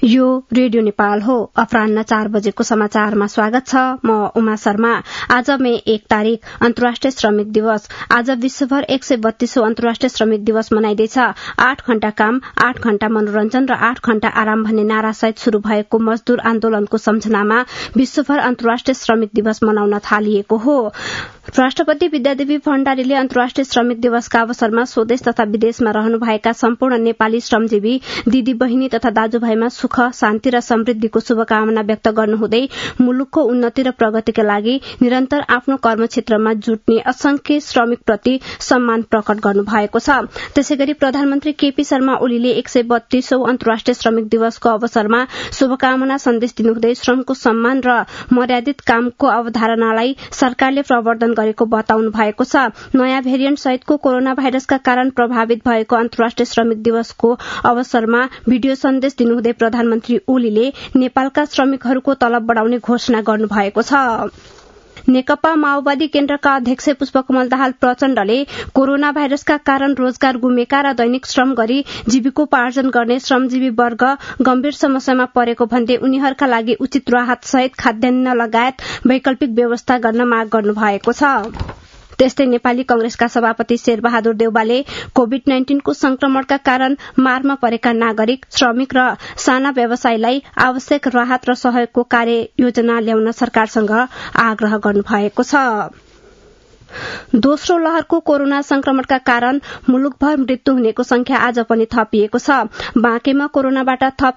यो रेडियो नेपाल हो। अपराह्न 4 बजेको समाचारमा स्वागत छ। म उमा शर्मा। आज मे 1 तारिक अन्तर्राष्ट्रिय श्रमिक दिवस। आज विश्वभर 132औं अन्तर्राष्ट्रिय श्रमिक दिवस मनाइँदैछ। 8 घण्टा काम, 8 घण्टा मनोरञ्जन र 8 घण्टा आराम भन्ने नारासहित शुरू भएको मजदूर आन्दोलनको सम्झनामा विश्वभर अन्तर्राष्ट्रिय श्रमिक दिवस मनाउन थालिएको हो। राष्ट्रपति विद्यादेवी भण्डारीले अन्तर्राष्ट्रिय श्रमिक दिवसका अवसरमा स्वदेश तथा विदेशमा रहनुभएका सम्पूर्ण नेपाली श्रमजीवी दिदी बहिनी तथा दाजुभाइमा सुख, शान्ति र समृद्धिको शुभकामना व्यक्त गर्नुहुँदै मुलुकको उन्नति र प्रगतिका लागि निरन्तर आफ्नो कर्मक्षेत्रमा जुट्ने असंख्य श्रमिकप्रति सम्मान प्रकट गर्नुभएको छ। त्यसैगरी प्रधानमन्त्री केपी शर्मा ओलीले 132औं अन्तर्राष्ट्रिय श्रमिक दिवसको अवसरमा शुभकामना सन्देश दिनुहुँदै श्रमको सम्मान र मर्यादित कामको अवधारणालाई सरकारले प्रवर्धन गरेको बताउनु भएको छ। नयाँ भेरिएन्ट सहितको कोरोना भाइरसका कारण प्रभावित भएको अन्तर्राष्ट्रिय श्रमिक दिवसको अवसरमा भिडियो सन्देश दिनुहुँदै प्रधानमन्त्री ओलीले नेपालका श्रमिकहरूको तलब बढ़ाउने घोषणा गर्नुभएको छ। नेकपा माओवादी केन्द्रका अध्यक्ष पुष्पकमल दाहाल प्रचण्डले कोरोना भाइरसका कारण रोजगार गुमेका र दैनिक श्रम गरी जीविकोपार्जन गर्ने श्रमजीवी वर्ग गम्भीर समस्यामा परेको भन्दै उनीहरूका लागि उचित राहत सहित खाद्यान्न लगायत वैकल्पिक व्यवस्था गर्न माग गर्नुभएको छ। त्यस्तै नेपाली कांग्रेसका सभापति शेरबहादुर देउवाले कोभिड-19 को संक्रमणका कारण मारमा परेका नागरिक, श्रमिक र साना व्यवसायीलाई आवश्यक राहत र सहयोगको कार्ययोजना ल्याउन सरकारसँग आग्रह गर्नुभएको छ। दोस्रो लहरको कोरोना संक्रमणका कारण मुलुकभर मृत्यु हुनेको संख्या आज पनि थपिएको छ। बाँकेमा कोरोनाबाट थप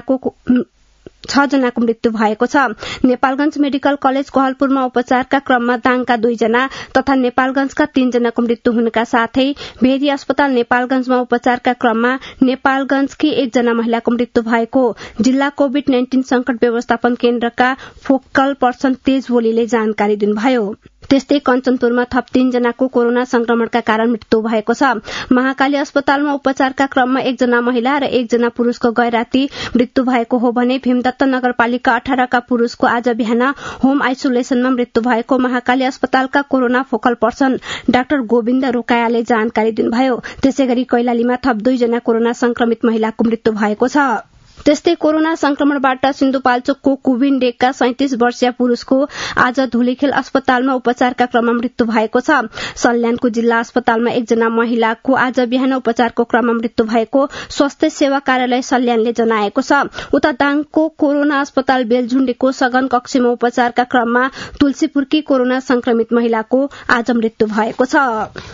6 जनाको मृत्यु भएको छ। नेपालगंज मेडिकल कलेज कोहलपुरमा उपचारका क्रममा दाङका 2 जना तथा नेपालगंजका 3 जनाको मृत्यु हुनुका साथै भेरी अस्पताल नेपालगंजमा उपचारका क्रममा नेपालगंजकी 1 जना महिलाको मृत्यु भएको जिल्ला कोभिड-19 संकट व्यवस्थापन केन्द्रका फोकल पर्सन तेज ओलीले जानकारी दिनुभयो। त्यस्तै कञ्चनपुरमा थप 3 जनाको कोरोना संक्रमणका कारण मृत्यु भएको छ। महाकाली अस्पतालमा उपचारका क्रममा 1 जना महिला र 1 जना पुरूषको गैराती मृत्यु भएको हो भने भीमदत्त नगरपालिका 18 का पुरूषको आज बिहान होम आइसोलेसनमा मृत्यु भएको महाकाली अस्पतालका corona focal person doctor Govind रोकायाले जानकारी दिनुभयो। त्यसैगरी कैलालीमा थप 2 जना कोरोना संक्रमित महिलाको मृत्यु भएको छ। त्यस्तै कोरोना संक्रमणबाट सिन्धुपाल्चोकको कुविन्डेकका 37 वर्षीय पुरूषको आज धुलीखेल अस्पतालमा उपचारका क्रममा मृत्यु भएको छ। सल्यानको जिल्ला अस्पतालमा 1 जना महिलाको आज बिहान उपचारको क्रममा मृत्यु भएको स्वास्थ्य सेवा कार्यालय सल्यानले जनाएको छ। उता दाङको कोरोना अस्पताल बेलझुण्डेको सघन कक्षमा उपचारका क्रममा तुलसीपुरकी कोरोना संक्रमित महिलाको आज मृत्यु भएको छ।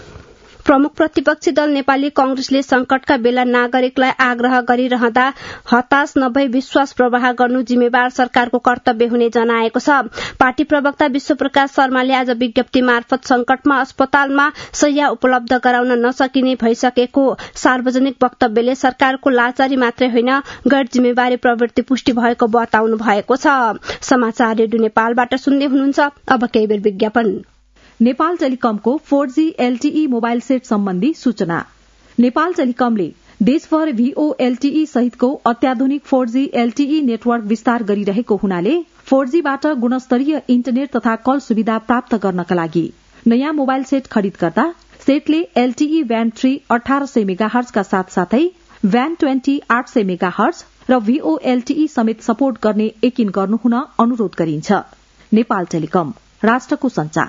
प्रमुख प्रतिपक्षी दल नेपाली कांग्रेसले संकटका बेला नागरिकलाई आग्रह गरिरहँदा हताश नभई विश्वास प्रवाह गर्नु जिम्मेवार सरकारको कर्तव्य हुने जनाएको छ। पार्टी प्रवक्ता विश्वप्रकाश शर्माले आज विज्ञप्ति मार्फत संकटमा अस्पतालमा शैय्या उपलब्ध गराउन नसकिने भइसकेको सार्वजनिक वक्तव्यले सरकारको लाचारी मात्रै होइन गैर जिम्मेवारी प्रवृत्ति पुष्टि भएको बताउनु भएको छ। समाचार रेडियो नेपालबाट सुन्दै हुनुहुन्छ। अब केही बेर विज्ञापन। नेपाल टेलिकमको 4G LTE मोबाइल सेट सम्बन्धी सूचना। नेपाल टेलिकमले देशभर VOLTE सहितको अत्याधुनिक 4G LTE नेटवर्क विस्तार गरिरहेको हुनाले 4Gबाट गुणस्तरीय इन्टरनेट तथा कल सुविधा प्राप्त गर्नका लागि नयाँ मोबाइल सेट खरिद गर्दा सेटले LTE ब्यान्ड 3 1800 मेगाहर्ज का साथसाथै ब्यान्ड 20 800 मेगाहर्ज र VOLTE समेत सपोर्ट गर्ने यकिन गर्नुहुन अनुरोध गरिन्छ। नेपाल टेलिकम, राष्ट्रको संचार।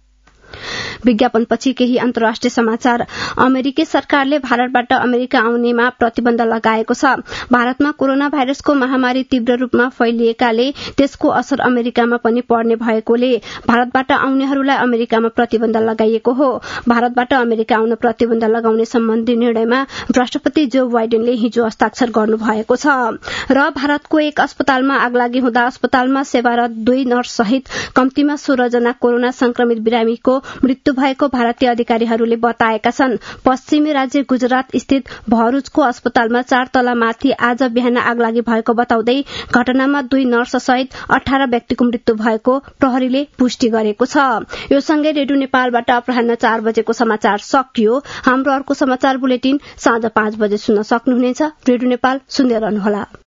विज्ञापनपछि केही अन्तर्राष्ट्रिय समाचार। अमेरिकी सरकारले भारतबाट अमेरिका आउनेमा प्रतिबन्ध लगाएको छ। भारतमा कोरोना भाइरसको महामारी तीव्र रूपमा फैलिएकाले त्यसको असर अमेरिकामा पनि पर्ने भएकोले भारतबाट आउनेहरूलाई अमेरिकामा प्रतिबन्ध लगाइएको हो। भारतबाट अमेरिका आउन प्रतिबन्ध लगाउने सम्बन्धी निर्णयमा राष्ट्रपति जो बाइडेनले हिजो हस्ताक्षर गर्नुभएको छ। र भारतको एक अस्पतालमा आगलागी हुँदा अस्पतालमा सेवारत 2 नर्स सहित कम्तीमा 16 जना कोरोना संक्रमित बिरामीको मृत्यु भएको भारतीय अधिकारीहरूले बताएका छन्। पश्चिमी राज्य गुजरात स्थित भरूचको अस्पतालमा 4 तला माथि आज बिहान आगलागी भएको बताउँदै घटनामा 2 नर्स सहित 18 व्यक्तिको मृत्यु भएको प्रहरीले पुष्टि गरेको छ। यो सँगै रेडियो नेपालबाट अपराह्न 4 बजेको समाचार सकियो। हाम्रो अर्को समाचार बुलेटिन साँझ 5 बजे सुन्न सक्नुहुनेछ। रेडियो नेपाल सुन्दै रहनुहोला।